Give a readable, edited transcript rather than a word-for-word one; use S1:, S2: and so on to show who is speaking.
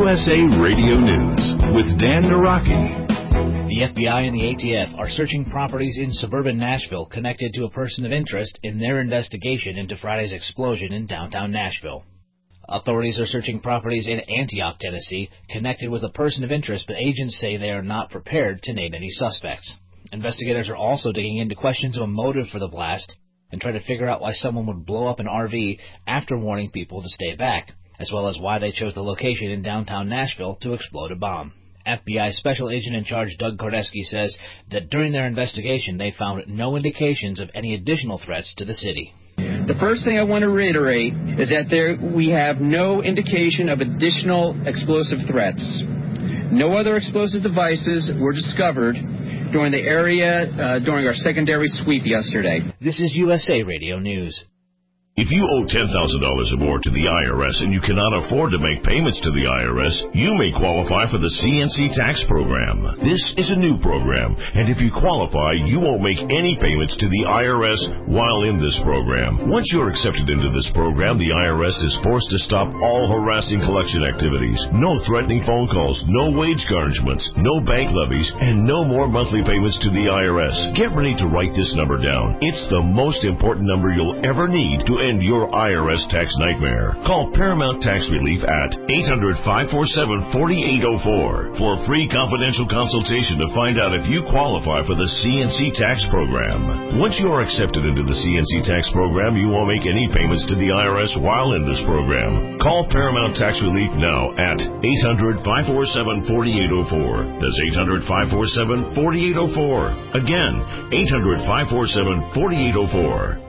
S1: USA Radio News with Dan Naraki.
S2: The FBI and the ATF are searching properties in suburban Nashville connected to a person of interest in their investigation into Friday's explosion in downtown Nashville. Authorities are searching properties in Antioch, Tennessee, connected with a person of interest, but agents say they are not prepared to name any suspects. Investigators are also digging into questions of a motive for the blast and try to figure out why someone would blow up an RV after warning people to stay back, as well as why they chose the location in downtown Nashville to explode a bomb. FBI Special Agent in Charge Doug Kordeski says that during their investigation they found no indications of any additional threats to the city.
S3: The first thing I want to reiterate is that we have no indication of additional explosive threats. No other explosive devices were discovered during the area during our secondary sweep yesterday.
S2: This is USA Radio News.
S4: If you owe $10,000 or more to the IRS and you cannot afford to make payments to the IRS, you may qualify for the CNC tax program. This is a new program, and if you qualify, you won't make any payments to the IRS while in this program. Once you're accepted into this program, the IRS is forced to stop all harassing collection activities. No threatening phone calls, no wage garnishments, no bank levies, and no more monthly payments to the IRS. Get ready to write this number down. It's the most important number you'll ever need to end your IRS tax nightmare. Call Paramount Tax Relief at 800-547-4804 for a free confidential consultation to find out if you qualify for the CNC tax program. Once you are accepted into the CNC tax program, you won't make any payments to the IRS while in this program. Call Paramount Tax Relief now at 800-547-4804. That's 800-547-4804. Again, 800-547-4804.